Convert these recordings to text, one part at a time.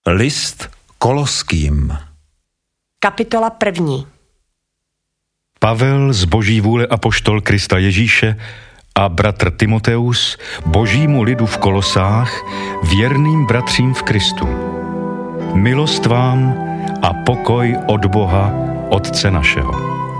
List Koloským. Kapitola 1. Pavel z boží vůle apoštol Krista Ježíše a bratr Timoteus božímu lidu v Kolosách, věrným bratřím v Kristu. Milost vám a pokoj od Boha, Otce našeho.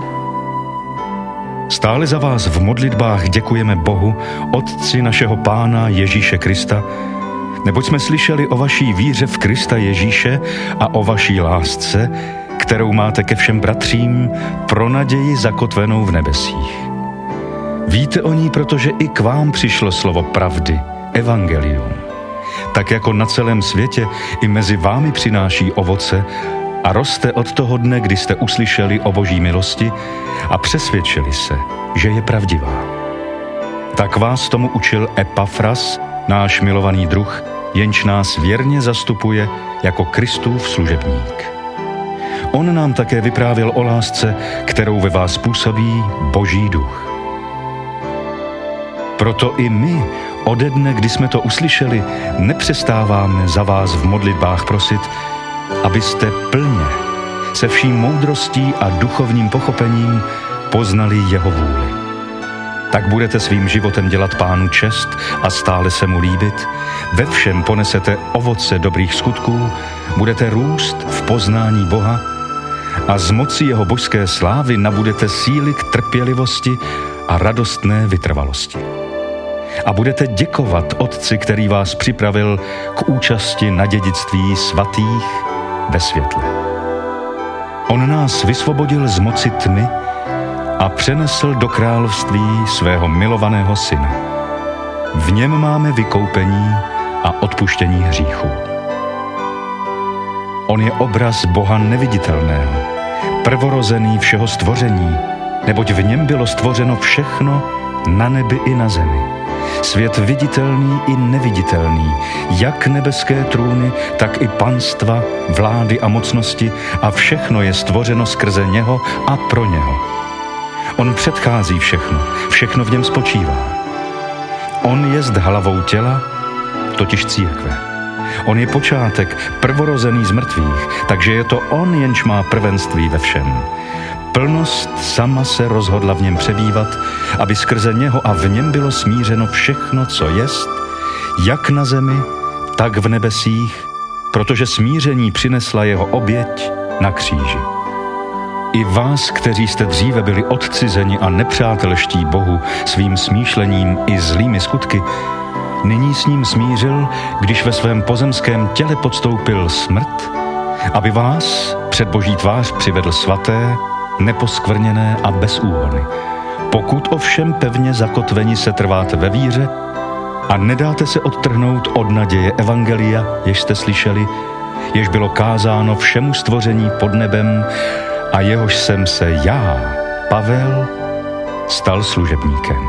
Stále za vás v modlitbách děkujeme Bohu, Otci našeho Pána Ježíše Krista, neboť jsme slyšeli o vaší víře v Krista Ježíše a o vaší lásce, kterou máte ke všem bratřím pro naději zakotvenou v nebesích. Víte o ní, protože i k vám přišlo slovo pravdy, evangelium. Tak jako na celém světě i mezi vámi přináší ovoce a roste od toho dne, kdy jste uslyšeli o boží milosti a přesvědčili se, že je pravdivá. Tak vás tomu učil Epafras, náš milovaný druh, jenž nás věrně zastupuje jako Kristův služebník. On nám také vyprávěl o lásce, kterou ve vás působí boží duch. Proto i my, ode dne, kdy jsme to uslyšeli, nepřestáváme za vás v modlitbách prosit, abyste plně, se vší moudrostí a duchovním pochopením poznali jeho vůli. Tak budete svým životem dělat Pánu čest a stále se mu líbit, ve všem ponesete ovoce dobrých skutků, budete růst v poznání Boha a z moci jeho božské slávy nabudete síly k trpělivosti a radostné vytrvalosti. A budete děkovat Otci, který vás připravil k účasti na dědictví svatých ve světle. On nás vysvobodil z moci tmy a přenesl do království svého milovaného syna. V něm máme vykoupení a odpuštění hříchů. On je obraz Boha neviditelného, prvorozený všeho stvoření, neboť v něm bylo stvořeno všechno na nebi i na zemi. Svět viditelný i neviditelný, jak nebeské trůny, tak i panstva, vlády a mocnosti, a všechno je stvořeno skrze něho a pro něho. On předchází všechno, všechno v něm spočívá. On jest hlavou těla, totiž církve. On je počátek, prvorozený z mrtvých, takže je to on, jenž má prvenství ve všem. Plnost sama se rozhodla v něm přebývat, aby skrze něho a v něm bylo smířeno všechno, co jest, jak na zemi, tak v nebesích, protože smíření přinesla jeho oběť na kříži. I vás, kteří jste dříve byli odcizeni a nepřátelští Bohu svým smýšlením i zlými skutky, nyní s ním smířil, když ve svém pozemském těle podstoupil smrt, aby vás před boží tvář přivedl svaté, neposkvrněné a bez úhony. Pokud ovšem pevně zakotveni se trváte ve víře a nedáte se odtrhnout od naděje evangelia, jež jste slyšeli, jež bylo kázáno všemu stvoření pod nebem a jehož jsem se já, Pavel, stal služebníkem.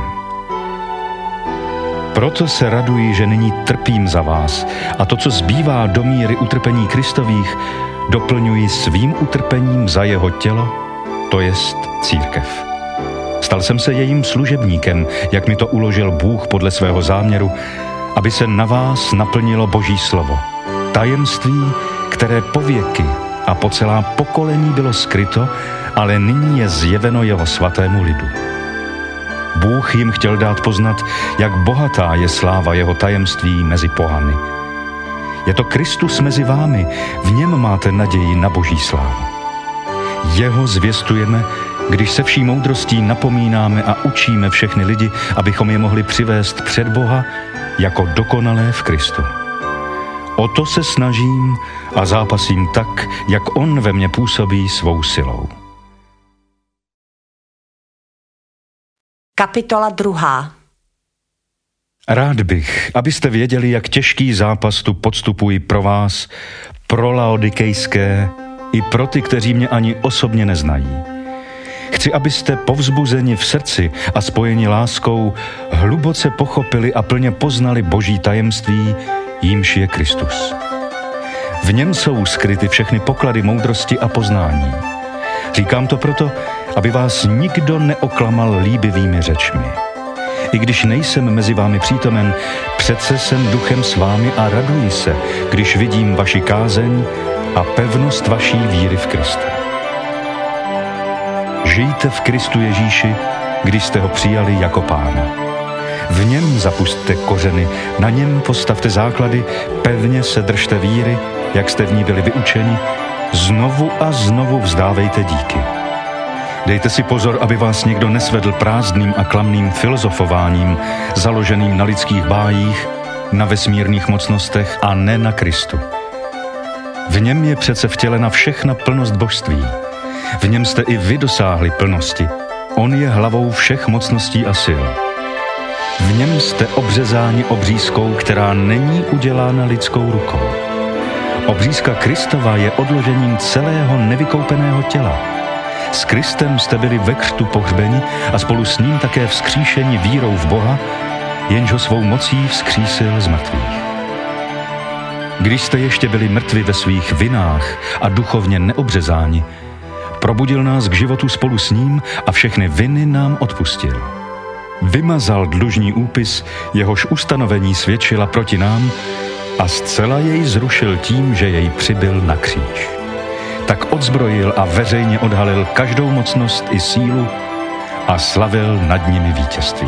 Proto se raduji, že nyní trpím za vás a to, co zbývá do míry utrpení Kristových, doplňuji svým utrpením za jeho tělo, to jest církev. Stal jsem se jejím služebníkem, jak mi to uložil Bůh podle svého záměru, aby se na vás naplnilo Boží slovo. Tajemství, které pověky a po celá pokolení bylo skryto, ale nyní je zjeveno jeho svatému lidu. Bůh jim chtěl dát poznat, jak bohatá je sláva jeho tajemství mezi pohany. Je to Kristus mezi vámi, v něm máte naději na Boží slávu. Jeho zvěstujeme, když se vší moudrostí napomínáme a učíme všechny lidi, abychom je mohli přivést před Boha jako dokonalé v Kristu. O to se snažím a zápasím tak, jak on ve mně působí svou silou. Kapitola 2. Rád bych, abyste věděli, jak těžký zápas tu podstupuji pro vás, pro laodikejské i pro ty, kteří mě ani osobně neznají. Chci, abyste povzbuzeni v srdci a spojeni láskou hluboce pochopili a plně poznali Boží tajemství, jímž je Kristus. V něm jsou skryty všechny poklady moudrosti a poznání. Říkám to proto, aby vás nikdo neoklamal líbivými řečmi. I když nejsem mezi vámi přítomen, přece jsem duchem s vámi a raduji se, když vidím vaši kázeň a pevnost vaší víry v Krista. Žijte v Kristu Ježíši, když jste ho přijali jako Pána. V něm zapusťte kořeny, na něm postavte základy, pevně se držte víry, jak jste v ní byli vyučeni, znovu a znovu vzdávejte díky. Dejte si pozor, aby vás někdo nesvedl prázdným a klamným filozofováním, založeným na lidských bájích, na vesmírných mocnostech a ne na Kristu. V něm je přece vtělena všechna plnost božství. V něm jste i vy dosáhli plnosti. On je hlavou všech mocností a sil. V něm jste obřezáni obřízkou, která není udělána lidskou rukou. Obřízka Kristova je odložením celého nevykoupeného těla. S Kristem jste byli ve křtu pohřbeni a spolu s ním také vzkříšeni vírou v Boha, jenž ho svou mocí vzkřísil z mrtvých. Když jste ještě byli mrtvi ve svých vinách a duchovně neobřezáni, probudil nás k životu spolu s ním a všechny viny nám odpustil. Vymazal dlužní úpis, jehož ustanovení svědčila proti nám a zcela jej zrušil tím, že jej přibyl na kříž. Tak odzbrojil a veřejně odhalil každou mocnost i sílu a slavil nad nimi vítězství.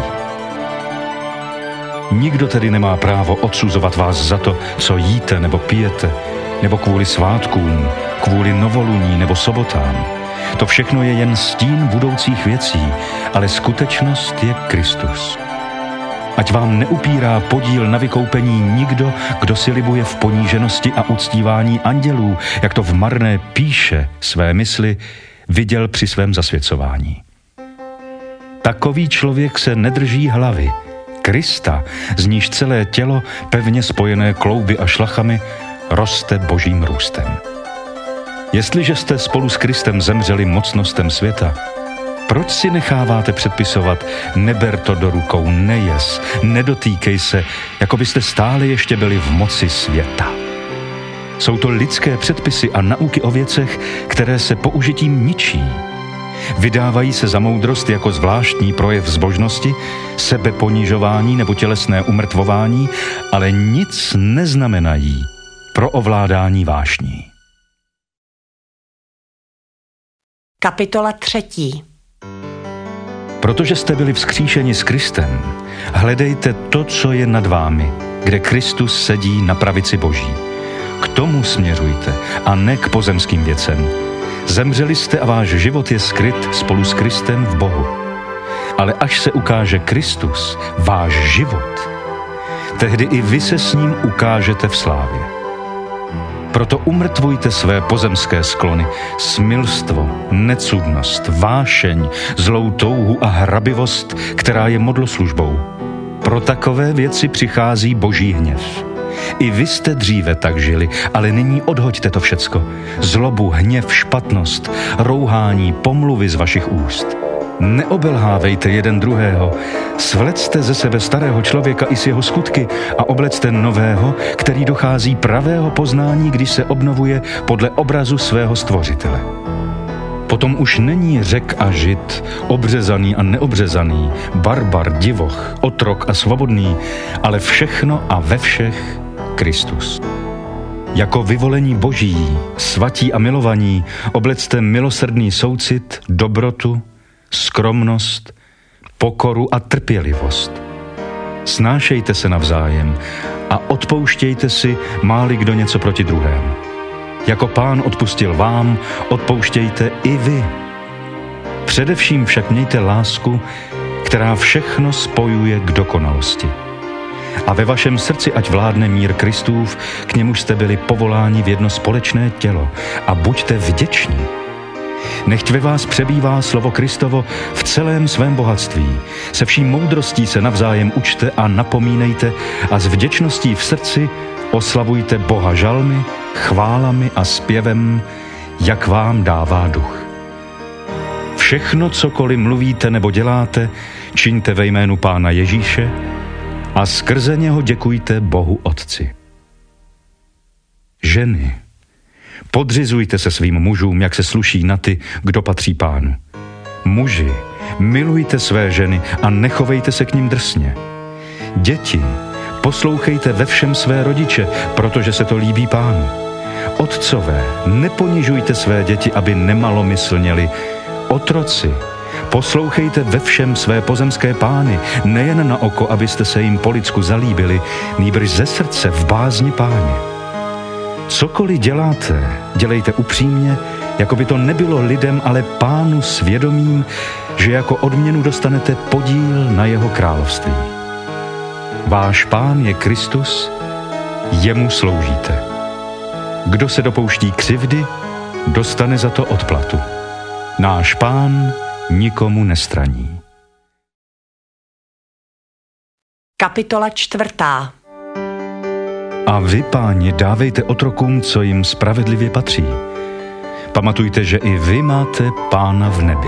Nikdo tedy nemá právo odsuzovat vás za to, co jíte nebo pijete, nebo kvůli svátkům, kvůli novoluní nebo sobotám. To všechno je jen stín budoucích věcí, ale skutečnost je Kristus. Ať vám neupírá podíl na vykoupení nikdo, kdo si libuje v poníženosti a uctívání andělů, jak to v marné píše své mysli viděl při svém zasvěcování. Takový člověk se nedrží hlavy, Krista, z níž celé tělo, pevně spojené klouby a šlachami, roste božím růstem. Jestliže jste spolu s Kristem zemřeli mocnostem světa, proč si necháváte předpisovat, neber to do rukou, nejes, nedotýkej se, jako byste stále ještě byli v moci světa? Jsou to lidské předpisy a nauky o věcech, které se použitím ničí. Vydávají se za moudrost jako zvláštní projev zbožnosti, sebeponižování nebo tělesné umrtvování, ale nic neznamenají pro ovládání vášní. Kapitola 3. Protože jste byli vzkříšeni s Kristem, hledejte to, co je nad vámi, kde Kristus sedí na pravici Boží. K tomu směřujte a ne k pozemským věcem. Zemřeli jste a váš život je skryt spolu s Kristem v Bohu. Ale až se ukáže Kristus, váš život, tehdy i vy se s ním ukážete v slávě. Proto umrtvujte své pozemské sklony, smilstvo, necudnost, vášeň, zlou touhu a hrabivost, která je modloslužbou. Pro takové věci přichází Boží hněv. I vy jste dříve tak žili, ale nyní odhoďte to všecko. Zlobu, hněv, špatnost, rouhání, pomluvy z vašich úst. Neobelhávejte jeden druhého, svlecte ze sebe starého člověka i s jeho skutky a oblecte nového, který dochází pravého poznání, když se obnovuje podle obrazu svého stvořitele. Potom už není Řek a Žid, obřezaný a neobřezaný, barbar, divoch, otrok a svobodný, ale všechno a ve všech Kristus. Jako vyvolení Boží, svatí a milovaní, oblecte milosrdný soucit, dobrotu, skromnost, pokoru a trpělivost. Snášejte se navzájem a odpouštějte si, má-li kdo něco proti druhému. Jako Pán odpustil vám, odpouštějte i vy. Především však mějte lásku, která všechno spojuje k dokonalosti. A ve vašem srdci ať vládne mír Kristův, k němuž jste byli povoláni v jedno společné tělo, a buďte vděční. Nechť ve vás přebývá slovo Kristovo v celém svém bohatství. Se vší moudrostí se navzájem učte a napomínejte a s vděčností v srdci oslavujte Boha žalmy, chválami a zpěvem, jak vám dává duch. Všechno, cokoliv mluvíte nebo děláte, čiňte ve jménu Pána Ježíše a skrze něho děkujte Bohu Otci. Ženy, podřizujte se svým mužům, jak se sluší na ty, kdo patří Pánu. Muži, milujte své ženy a nechovejte se k nim drsně. Děti, poslouchejte ve všem své rodiče, protože se to líbí Pánu. Otcové, neponižujte své děti, aby nemalomyslněli. Otroci, poslouchejte ve všem své pozemské pány, nejen na oko, abyste se jim po lidsku zalíbili, nýbrž ze srdce v bázni Páně. Cokoliv děláte, dělejte upřímně, jako by to nebylo lidem, ale Pánu svědomím, že jako odměnu dostanete podíl na jeho království. Váš Pán je Kristus, jemu sloužíte. Kdo se dopouští křivdy, dostane za to odplatu. Náš Pán nikomu nestraní. Kapitola 4. A vy, páni, dávejte otrokům, co jim spravedlivě patří. Pamatujte, že i vy máte Pána v nebi.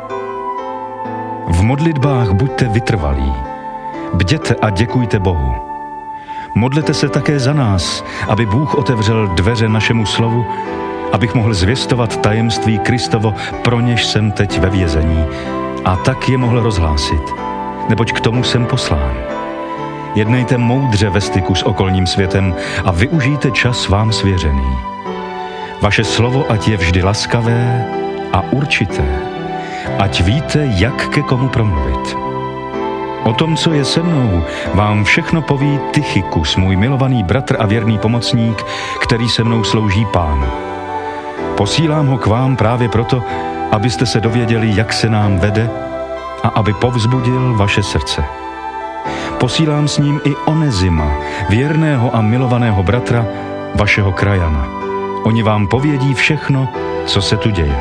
V modlitbách buďte vytrvalí. Bděte a děkujte Bohu. Modlete se také za nás, aby Bůh otevřel dveře našemu slovu, abych mohl zvěstovat tajemství Kristovo, pro něž jsem teď ve vězení, a tak je mohl rozhlásit, neboť k tomu jsem poslán. Jednejte moudře ve styku s okolním světem a využijte čas vám svěřený. Vaše slovo ať je vždy laskavé a určité, ať víte, jak ke komu promluvit. O tom, co je se mnou, vám všechno poví Tychikus, můj milovaný bratr a věrný pomocník, který se mnou slouží Pánu. Posílám ho k vám právě proto, abyste se dověděli, jak se nám vede a aby povzbudil vaše srdce. Posílám s ním i Onezima, věrného a milovaného bratra, vašeho krajana. Oni vám povědí všechno, co se tu děje.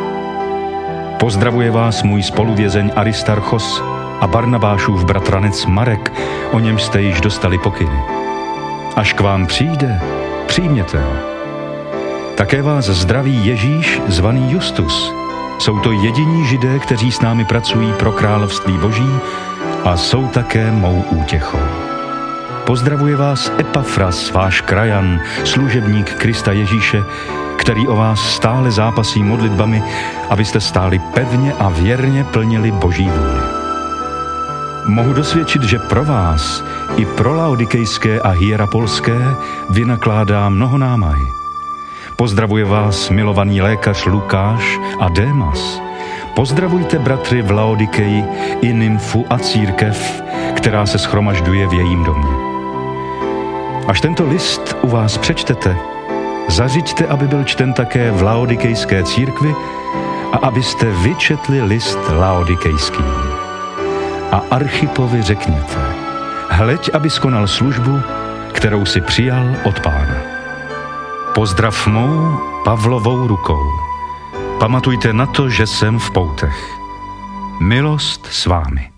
Pozdravuje vás můj spoluvězeň Aristarchos a Barnabášův bratranec Marek, o němž jste již dostali pokyny. Až k vám přijde, přijměte ho. Také vás zdraví Ježíš, zvaný Justus. Jsou to jediní Židé, kteří s námi pracují pro království Boží a jsou také mou útěchou. Pozdravuje vás Epafras, váš krajan, služebník Krista Ježíše, který o vás stále zápasí modlitbami, abyste stáli pevně a věrně plnili Boží vůli. Mohu dosvědčit, že pro vás i pro laodikejské a hierapolské vynakládá mnoho námahy. Pozdravuje vás milovaný lékař Lukáš a Démas. Pozdravujte bratry v Laodikeji i nymfu a církev, která se shromažďuje v jejím domě. Až tento list u vás přečtete, zařiďte, aby byl čten také v laodikejské církvi a abyste vyčetli list laodikejský. A Archipovi řekněte, hleď, aby skonal službu, kterou si přijal od Pána. Pozdrav mou Pavlovou rukou. Pamatujte na to, že jsem v poutech. Milost s vámi.